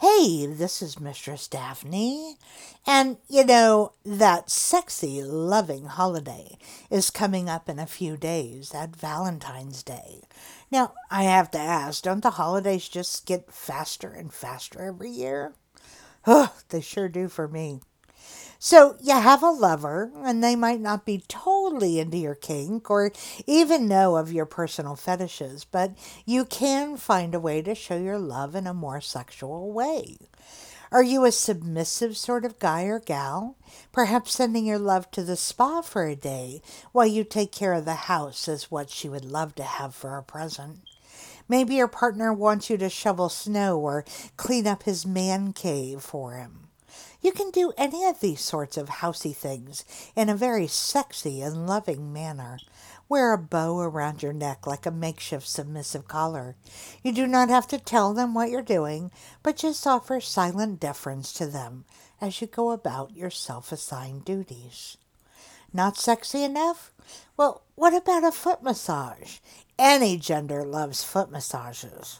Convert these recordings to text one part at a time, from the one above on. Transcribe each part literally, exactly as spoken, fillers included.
Hey, this is Mistress Daphne. And you know, that sexy, loving holiday is coming up in a few days at Valentine's Day. Now, I have to ask, don't the holidays just get faster and faster every year? Oh, they sure do for me. So you have a lover, and they might not be totally into your kink or even know of your personal fetishes, but you can find a way to show your love in a more sexual way. Are you a submissive sort of guy or gal? Perhaps sending your love to the spa for a day while you take care of the house is what she would love to have for a present. Maybe your partner wants you to shovel snow or clean up his man cave for him. You can do any of these sorts of housey things in a very sexy and loving manner. Wear a bow around your neck like a makeshift submissive collar. You do not have to tell them what you're doing, but just offer silent deference to them as you go about your self-assigned duties. Not sexy enough? Well, what about a foot massage? Any gender loves foot massages.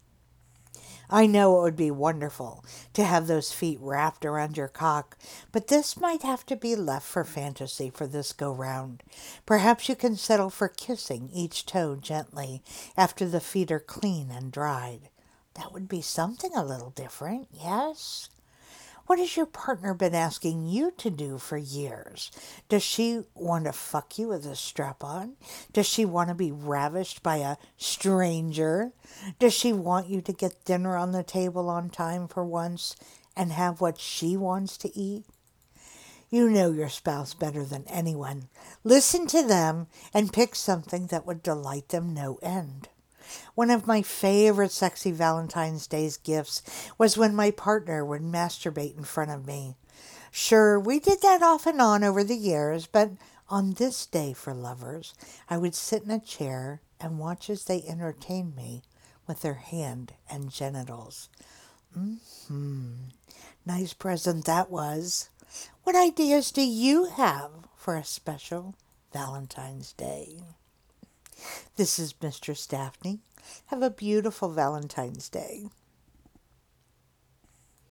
I know it would be wonderful to have those feet wrapped around your cock, but this might have to be left for fantasy for this go round. Perhaps you can settle for kissing each toe gently after the feet are clean and dried. That would be something a little different, yes? What has your partner been asking you to do for years? Does she want to fuck you with a strap on? Does she want to be ravished by a stranger? Does she want you to get dinner on the table on time for once and have what she wants to eat? You know your spouse better than anyone. Listen to them and pick something that would delight them no end. One of my favorite sexy Valentine's Day's gifts was when my partner would masturbate in front of me. Sure, we did that off and on over the years, but on this day for lovers, I would sit in a chair and watch as they entertained me with their hand and genitals. Mm-hmm. Nice present that was. What ideas do you have for a special Valentine's Day? This is Mistress Daphne. Have a beautiful Valentine's Day.